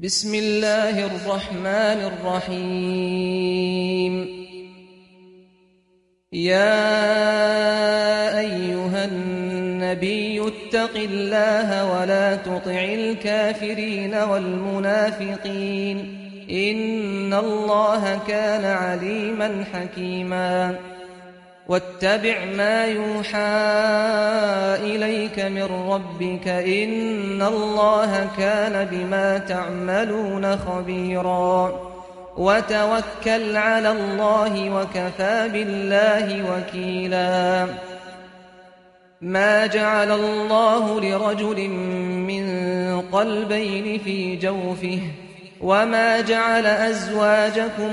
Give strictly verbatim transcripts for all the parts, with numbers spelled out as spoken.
بسم الله الرحمن الرحيم يا أيها النبي اتق الله ولا تطع الكافرين والمنافقين إن الله كان عليما حكيما واتبع ما يوحى إليك من ربك إن الله كان بما تعملون خبيرا وتوكل على الله وكفى بالله وكيلا ما جعل الله لرجل من قلبين في جوفه وما جعل أزواجكم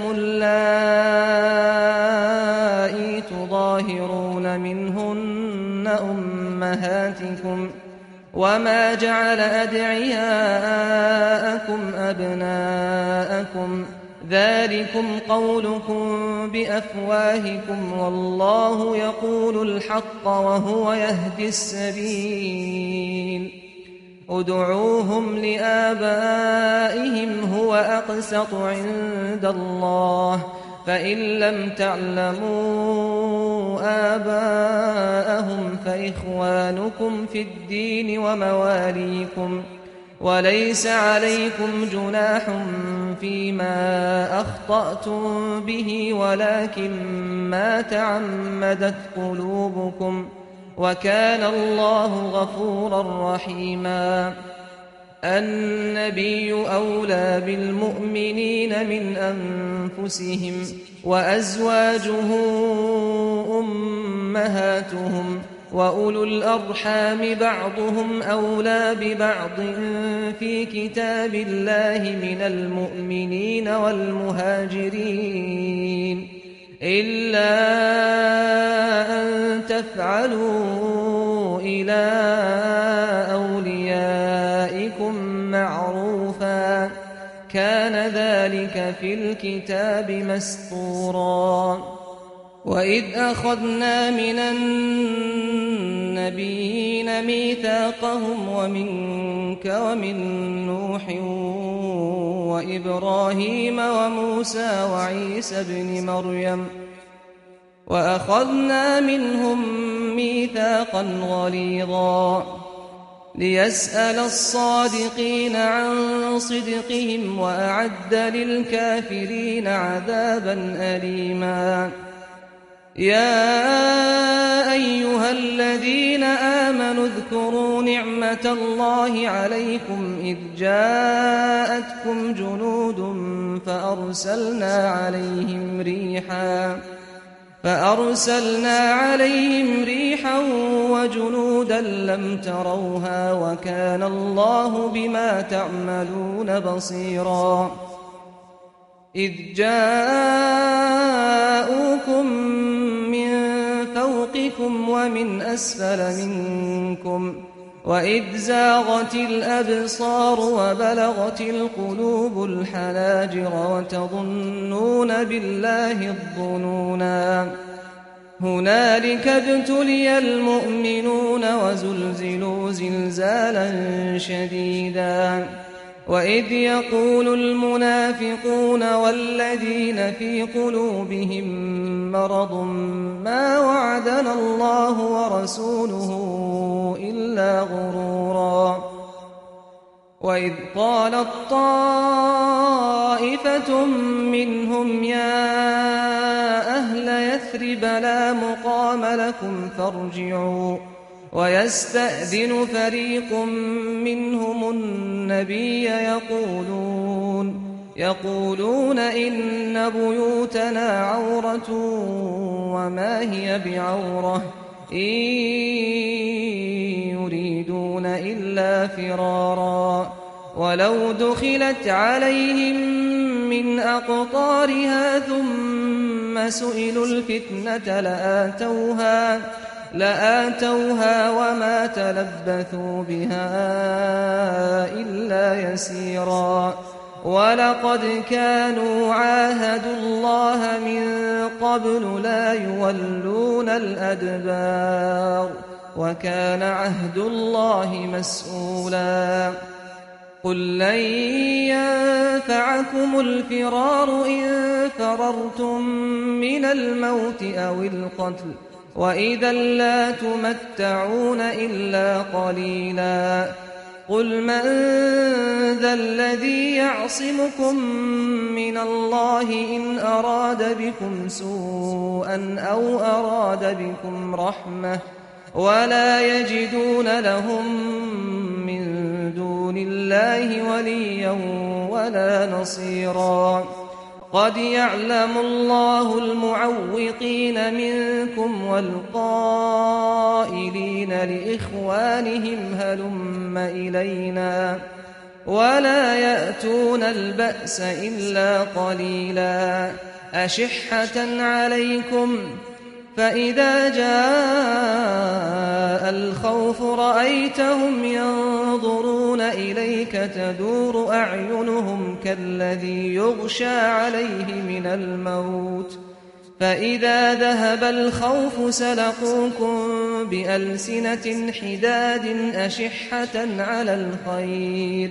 اللائي تظاهرون منهن أمهاتكم وما جعل أدعياءكم أبناءكم ذلكم قولكم بأفواهكم والله يقول الحق وهو يهدي السبيل ادعوهم لآبائهم هو أقسط عند الله فإن لم تعلموا آباءهم فإخوانكم في الدين ومواليكم وليس عليكم جناح فيما أخطأتم به ولكن ما تعمدت قلوبكم وكان الله غفورا رحيما النبي أولى بالمؤمنين من أنفسهم وأزواجه أمهاتهم وأولو الأرحام بعضهم أولى ببعض في كتاب الله من المؤمنين والمهاجرين إلا أن تفعلوا إلى أوليائكم معروفا كان ذلك في الكتاب مسطورا وإذ أخذنا من النبيين ميثاقهم ومنك ومن نوح وإبراهيم وموسى وعيسى ابن مريم وأخذنا منهم ميثاقا غليظا ليسأل الصادقين عن صدقهم وأعد للكافرين عذابا أليما يا أيها الذين آمنوا اذكروا نعمة الله عليكم إذ جاءتكم جنود فأرسلنا عليهم ريحا فأرسلنا عليهم ريحا وجنودا لم تروها وكان الله بما تعملون بصيرا إذ جاءوكم من فوقكم ومن أسفل منكم وإذ زاغت الأبصار وبلغت القلوب الحناجر وتظنون بالله الظنونا هنالك ابتلي المؤمنون وزلزلوا زلزالا شديدا وإذ يقول المنافقون والذين في قلوبهم مرض ما وعدنا الله ورسوله إلا غرورا وإذ قالت طائفة منهم يا أهل يثرب لا مقام لكم فارجعوا ويستأذن فريق منهم النبي يقولون يقولون إن بيوتنا عورة وما هي بعورة إن يريدون إلا فرارا ولو دخلت عليهم من أقطارها ثم سئلوا الفتنة لآتوها لآتوها وما تلبثوا بها إلا يسيرا ولقد كانوا عاهدوا الله من قبل لا يولون الأدبار وكان عهد الله مسؤولا قل لن ينفعكم الفرار إن فررتم من الموت أو القتل وإذا لا تمتعون إلا قليلا قل من ذا الذي يعصمكم من الله إن أراد بكم سوءا أو أراد بكم رحمة ولا يجدون لهم من دون الله وليا ولا نصيرا قد يعلم الله المعوقين منكم والقائلين لإخوانهم هلم إلينا ولا يأتون البأس إلا قليلا أشحة عليكم فإذا جاء الخوف رأيتهم ينظرون إليك تدور أعينهم كالذي يغشى عليه من الموت فإذا ذهب الخوف سلقوكم بألسنة حداد أشحة على الخير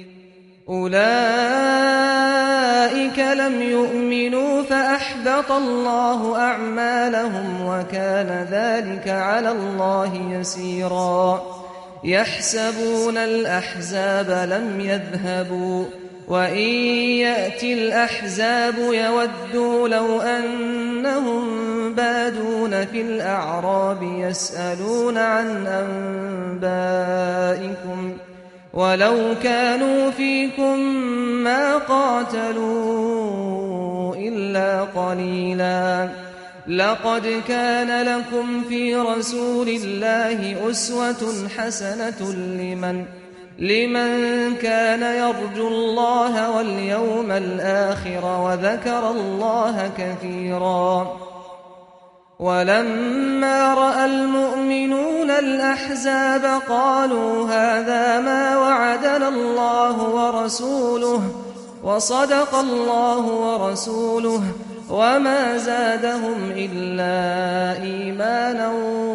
أولئك لم يؤمنوا فأحبط الله أعمالهم وكان ذلك على الله يسيرا يحسبون الأحزاب لم يذهبوا وإن يأتي الأحزاب يودوا لو أنهم بادون في الأعراب يسألون عن أنبائكم ولو كانوا فيكم ما قاتلوا إلا قليلا لقد كان لكم في رسول الله أسوة حسنة لمن لمن كان يرجو الله واليوم الآخر وذكر الله كثيرا ولما رأى المؤمنون الأحزاب قالوا هذا ما وعدنا الله ورسوله وصدق الله ورسوله وما زادهم إلا إيمانا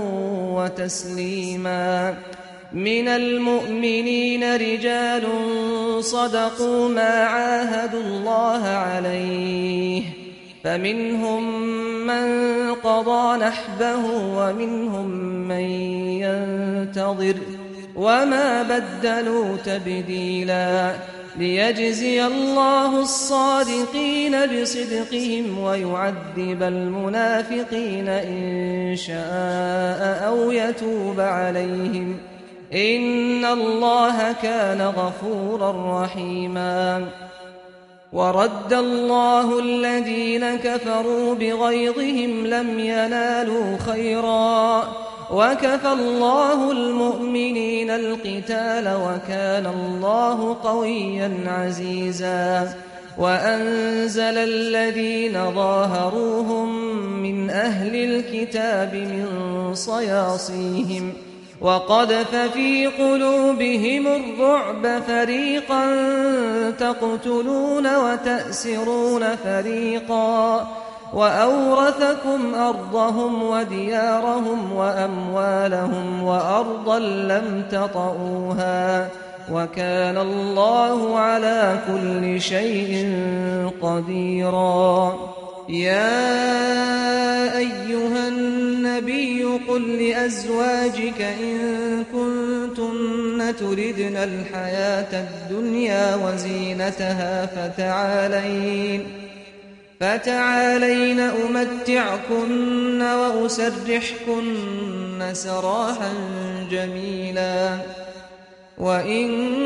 وتسليما من المؤمنين رجال صدقوا ما عاهدوا الله عليه فمنهم من قضى نحبه ومنهم من ينتظر وما بدلوا تبديلا ليجزي الله الصادقين بصدقهم ويعذب المنافقين إن شاء أو يتوب عليهم إن الله كان غفورا رحيما ورد الله الذين كفروا بغيظهم لم ينالوا خيرا وكفى الله المؤمنين القتال وكان الله قويا عزيزا وأنزل الذين ظاهروهم من أهل الكتاب من صياصيهم وقذف في قلوبهم الرعب فريقا تقتلون وتأسرون فريقا وأورثكم أرضهم وديارهم وأموالهم وأرضا لم تطئوها وكان الله على كل شيء قديرا يا أيها النبي قل لأزواجك إن كنتن تردن الحياة الدنيا وزينتها فتعالين فتعالين أمتعكن وأسرحكن سراحا جميلا وإن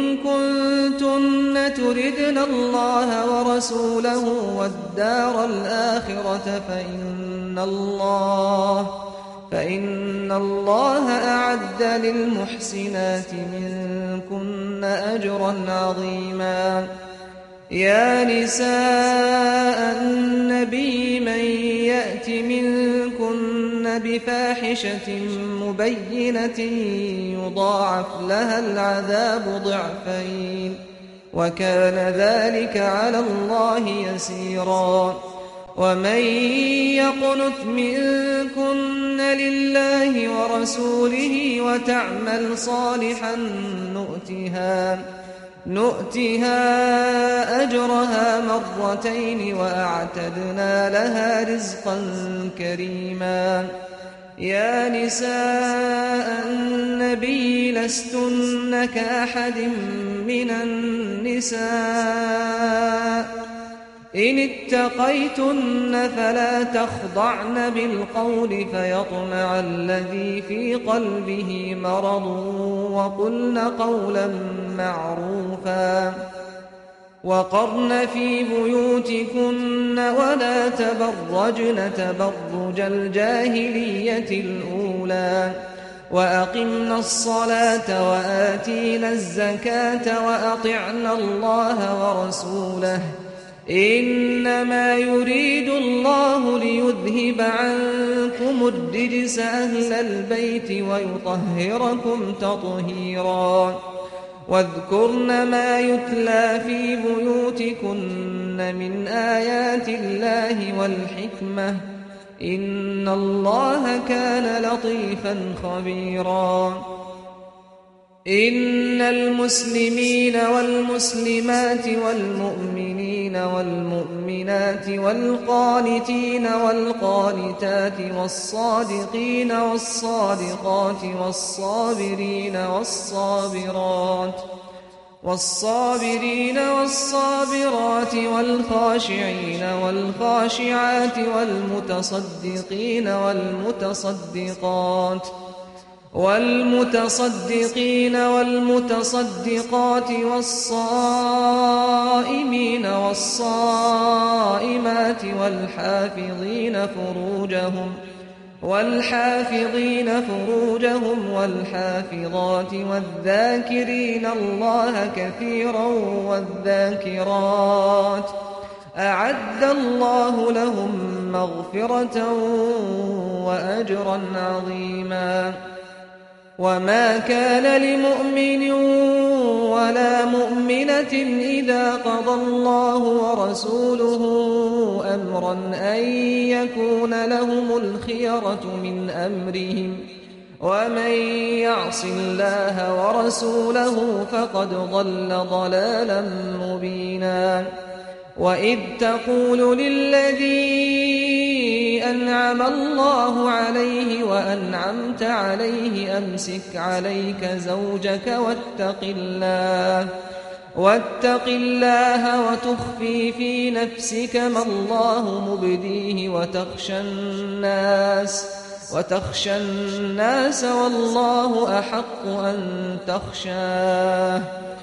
كنتن تردن الله ورسوله والدار الآخرة فإن الله فإن الله أعد للمحسنات منكن أجرا عظيما يا نساء النبي من يأت منكن بفاحشة مبينة يضاعف لها العذاب ضعفين وكان ذلك على الله يسيرا ومن يقنت منكن لله ورسوله وتعمل صالحا نؤتها نؤتها أجرها مرتين وأعتدنا لها رزقا كريما. يا نساء النبي لستن كأحد من النساء إن اتقيتن فلا تخضعن بالقول فيطمع الذي في قلبه مرض وقلن قولا معروفا. وقرن في بيوتكن ولا تبرجن تبرج الجاهلية الأولى وأقمنا الصلاة وآتينا الزكاة وأطعنا الله ورسوله إنما يريد الله ليذهب عنكم الرجس أهل البيت ويطهركم تطهيرا. واذكرن ما يتلى في بيوتكن من آيات الله والحكمة إن الله كان لطيفا خبيرا. إن المسلمين والمسلمات والمؤمنين والمؤمنات والقانتين والقانتات والصادقين والصادقات والصابرين والصابرات والصابرين والصابرات والخاشعين والخاشعات والمتصدقين والمتصدقات والمتصدقين والمتصدقات والصائمين والصائمات والحافظين فروجهم والحافظين فروجهم والحافظات والذاكرين الله كثيرا والذاكرات أعد الله لهم مغفرة وأجرا عظيما. وما كان لمؤمن ولا مؤمنة إذا قضى الله ورسوله أمرا أن يكون لهم الخيرة من أمرهم ومن يعص الله ورسوله فقد ضل ضلالا مبينا. وإذ تقول للذي أنعم الله عليه وأنعمت عليه أمسك عليك زوجك واتق الله واتق الله وتخفي في نفسك ما الله مبديه وتخشى الناس وتخشى الناس والله أحق أن تخشاه.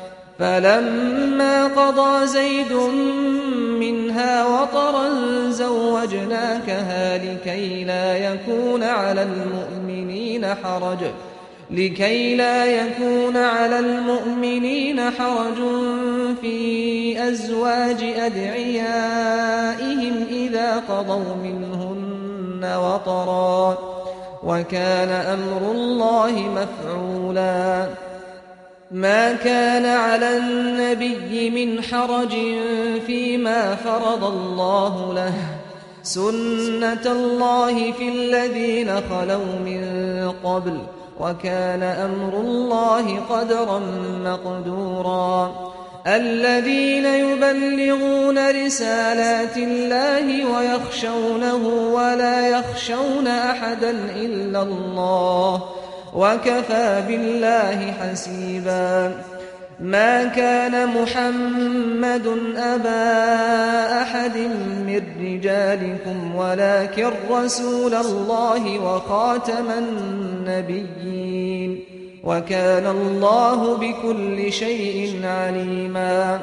فلما قضى زيد منها وطرا زوجناكها لكي لا يكون على المؤمنين حرج لكي لا يكون على المؤمنين حرج في أزواج أدعيائهم إذا قضوا منهن وطرا وكان أمر الله مفعولا. ما كان على النبي من حرج فيما فرض الله له سنة الله في الذين خلوا من قبل وكان أمر الله قدرا مقدورا. الذين يبلغون رسالات الله ويخشونه ولا يخشون أحدا إلا الله وكفى بالله حسيبا. ما كان محمد أبا أحد من رجالكم ولكن رسول الله وخاتم النبيين وكان الله بكل شيء عليما.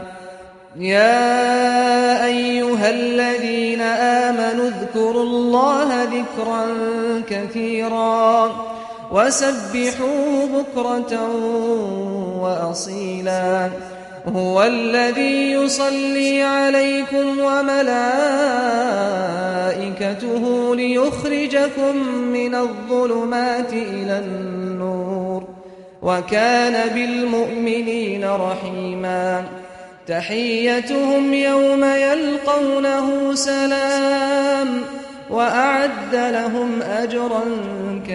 يا أيها الذين آمنوا اذكروا الله ذكرا كثيرا وسبحوه بكرة وأصيلا. هو الذي يصلي عليكم وملائكته ليخرجكم من الظلمات إلى النور وكان بالمؤمنين رحيما. تحيتهم يوم يلقونه سلام وأعد لهم أجرا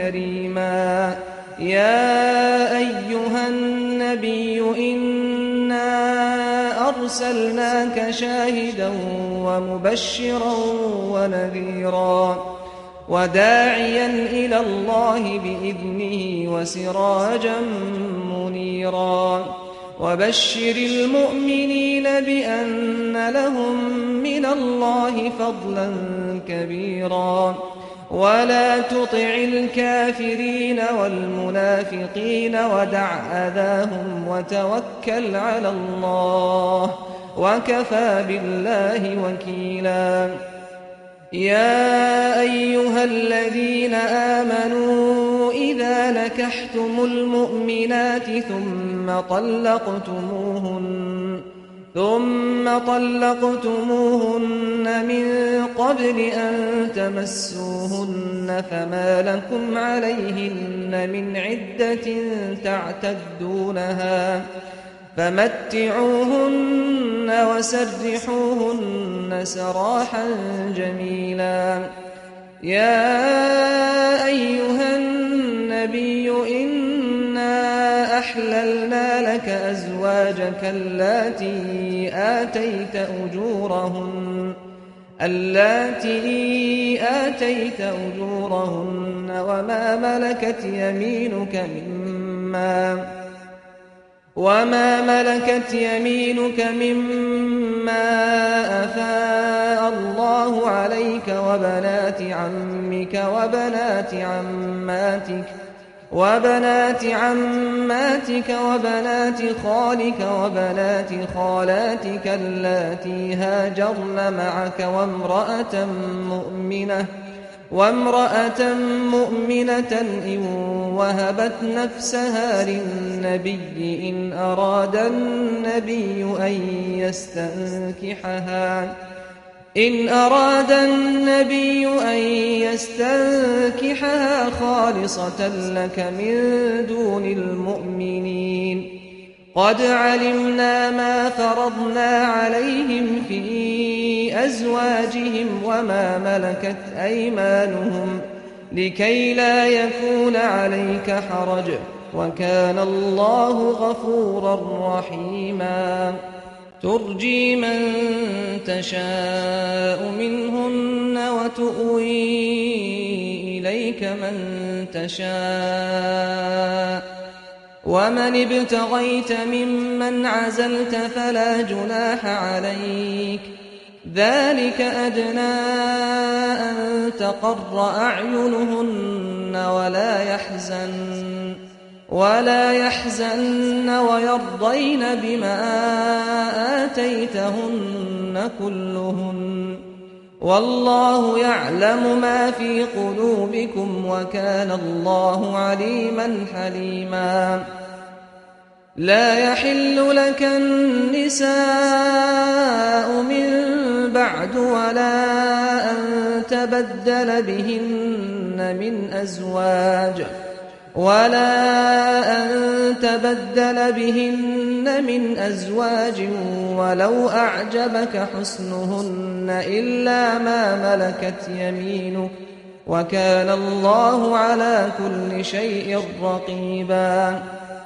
كريما. يا أيها النبي إنا إنا أرسلناك شاهدا ومبشرا ونذيرا وداعيا إلى الله بإذنه وسراجا منيرا وبشر المؤمنين بأن لهم من الله فضلا كبيرا ولا تطع الكافرين والمنافقين ودع أذاهم وتوكل على الله وكفى بالله وكيلا يا أيها الذين آمنوا إذا نكحتم المؤمنات ثم طلقتموهن ثم طلقتموهن من قبل أن تمسوهن فما لكم عليهن من عدة تعتدونها فمتعوهن وسرحوهن سراحا جميلا يا أيها النبي إنا أحللنا لك أزواجك اللاتي آتيت أجورهن اللاتي آتيت أجورهن وما ملكت يمينك مما وما ملكت يمينك مما أفاء الله عليك وبنات عمك وبنات عماتك وبنات عماتك وبنات خالك وبنات خالاتك اللاتي هاجرن معك وامرأة مؤمنة وامرأة مؤمنة إن وهبت نفسها للنبي إن أراد النبي أن يستنكحها إن أراد النبي أن يستنكحها خالصة لك من دون المؤمنين قد علمنا ما فرضنا عليهم في أزواجهم وما ملكت أيمانهم لكي لا يكون عليك حرج وكان الله غفورا رحيما ترجي من تشاء منهن وتؤوي إليك من تشاء ومن ابتغيت ممن عزلت فلا جناح عليك ذلك أدنى أن تقر أعينهن ولا يحزن ولا يحزن ويرضين بما آتيتهن كلهن والله يعلم ما في قلوبكم وكان الله عليما حليما لا يحل لك النساء من بعد ولا أن تبدل بهن من أزواج ولا أن تبدل بهن من أزواج ولو أعجبك حسنهن إلا ما ملكت يمينك وكان الله على كل شيء رقيبا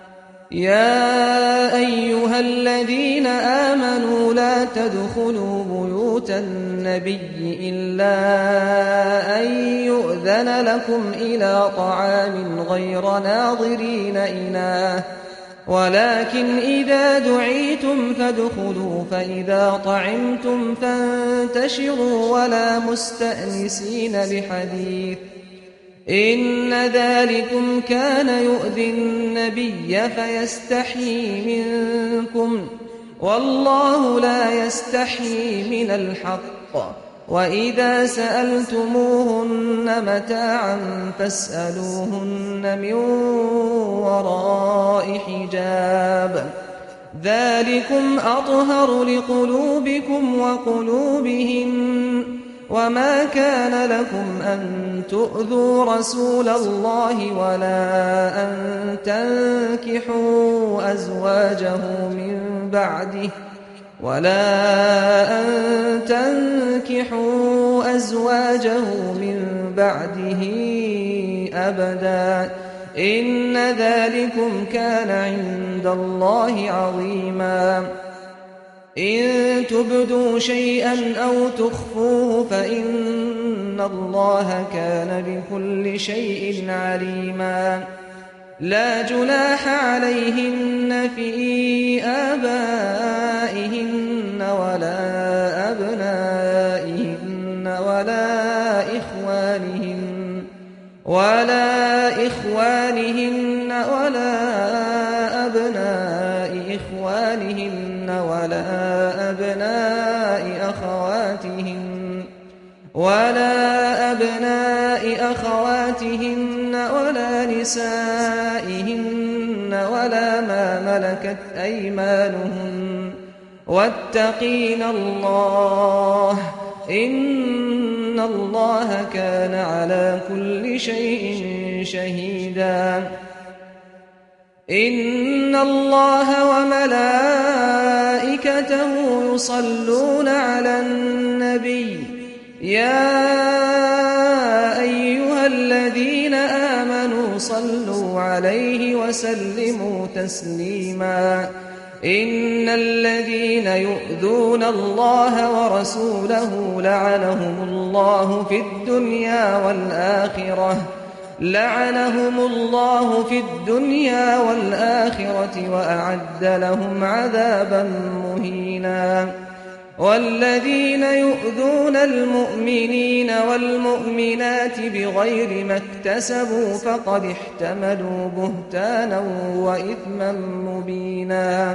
يا أيها الذين آمنوا لا تدخلوا بيوت النبي إلا أن يؤذن لكم إلى طعام غير ناظرين إناه ولكن إذا دعيتم فادخلوا فإذا طعمتم فانتشروا ولا مستأنسين لحديث إن ذلكم كان يؤذي النبي فيستحيي منكم والله لا يستحيي من الحق وإذا سألتموهن متاعا فاسألوهن من وراء حجاب ذلكم أطهر لقلوبكم وقلوبهن وما كان لكم أن تؤذوا رسول الله ولا أن تنكحوا أزواجه من بعده ولا أن تنكحوا أزواجه من بعده أبدا إن ذلكم كان عند الله عظيما إن تبدوا شيئا أو تخفوه فإن الله كان بكل شيء عليما لا جناح عليهن في آبائهن ولا أبنائهن ولا إخوانهن ولا إخوانهن ولا أبناء إخوانهن ولا أبناء أخواتهن ولا أبناء أخواتهن ولا نسائهن ولا ما ملكت أيمانهن واتقين الله إن الله كان على كل شيء شهيدا إن الله وملائكته يصلون على النبي يا أيها الذين آمنوا صلوا عليه وسلموا تسليما إن الذين يؤذون الله ورسوله لعنهم الله في الدنيا والآخرة لعنهم الله في الدنيا والآخرة وأعد لهم عذابا مهينا والذين يؤذون المؤمنين والمؤمنات بغير ما اكتسبوا فقد احتملوا بهتانا وإثما مبينا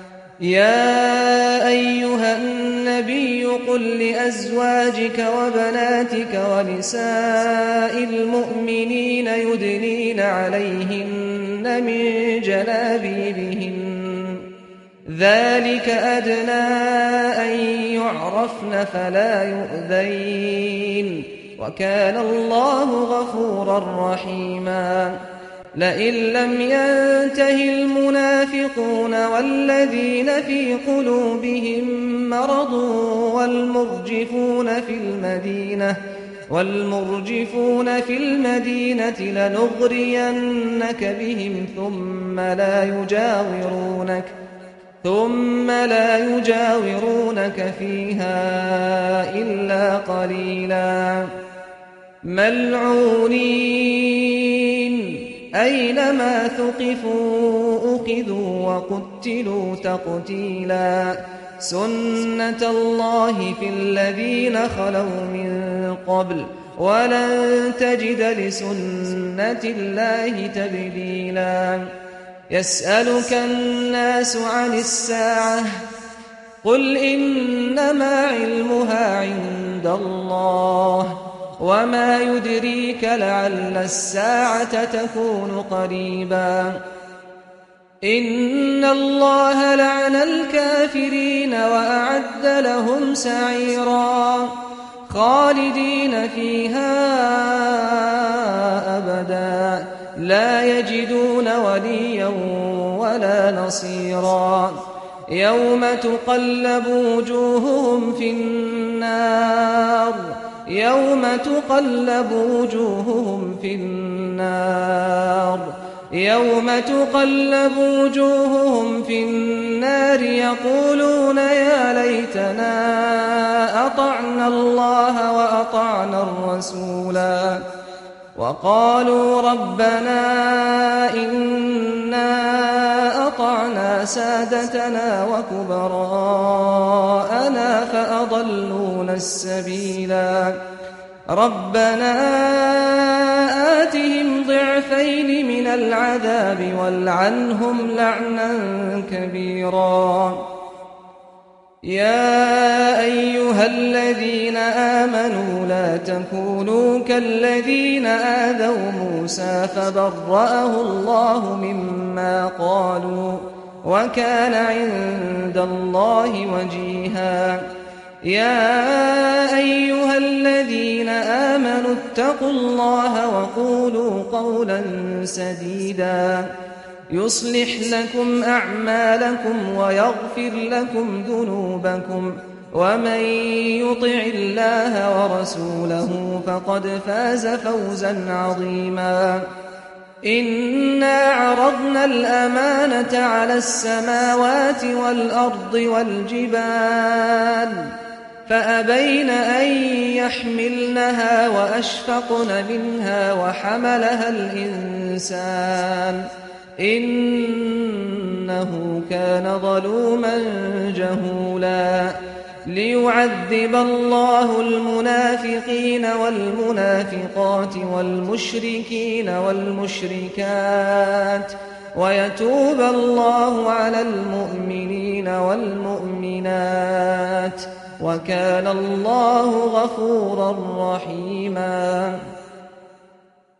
يا أيها النبي قل لأزواجك وبناتك ونساء المؤمنين يدنين عليهن من جلابيبهن ذلك أدنى أن يعرفن فلا يؤذين وكان الله غفورا رحيما لئن لم ينته المنافقون والذين في قلوبهم مرض والمرجفون في المدينة والمرجفون في المدينة لنغرينك بهم ثم لا يجاورونك ثم لا يجاورونك فيها إلا قليلا ملعونين أينما ثقفوا أخذوا وقتلوا تقتيلا سنة الله في الذين خلوا من قبل ولن تجد لسنة الله تبديلا يسألك الناس عن الساعة قل إنما علمها عند الله وما يدريك لعل الساعة تكون قريبا إن الله لعن الكافرين وأعد لهم سعيرا خالدين فيها أبدا لا يجدون وليا ولا نصيرا يوم تقلب وجوههم في النار يوم تقلب وجوههم في النار يوم تقلب وجوههم في النار يقولون يا ليتنا أطعنا الله وأطعنا الرسولا وقالوا ربنا إنا أطعنا سادتنا وكبراءنا فأضلونا السبيلا ربنا آتهم ضعفين من العذاب والعنهم لعنا كبيرا يا أيها الذين آمنوا لا تكونوا كالذين آذوا موسى فبرأه الله مما قالوا وكان عند الله وجيها يا أيها الذين آمنوا اتقوا الله وقولوا قولا سديدا يصلح لكم أعمالكم ويغفر لكم ذنوبكم ومن يطع الله ورسوله فقد فاز فوزا عظيما إنا عرضنا الأمانة على السماوات والأرض والجبال فأبين أن يحملنها وأشفقن منها وحملها الإنسان إنه كان ظلوما جهولا ليعذب الله المنافقين والمنافقات والمشركين والمشركات ويتوب الله على المؤمنين والمؤمنات وكان الله غفورا رحيما